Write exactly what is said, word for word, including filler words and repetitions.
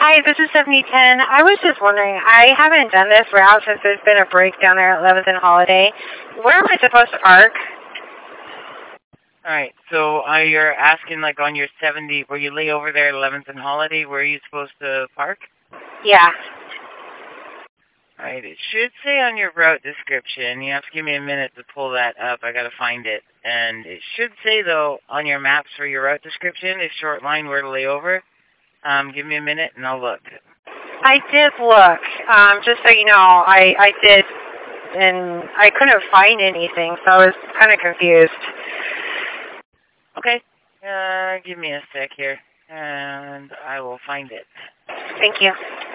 Hi, this is seventy ten. I was just wondering, I haven't done this route since there's been a break down there at eleventh and Holiday. Where am I supposed to park? Alright, so uh, you're asking, like, on your seventy, where you lay over there at eleventh and Holiday, where are you supposed to park? Yeah. Alright, it should say on your route description. You have to give me a minute to pull that up. I gotta find it. And it should say, though, on your maps for your route description, a short line where to lay over. Um, give me a minute and I'll look. I did look. Um, just so you know, I, I did, and I couldn't find anything, so I was kind of confused. Okay. Uh, give me a sec here, and I will find it. Thank you.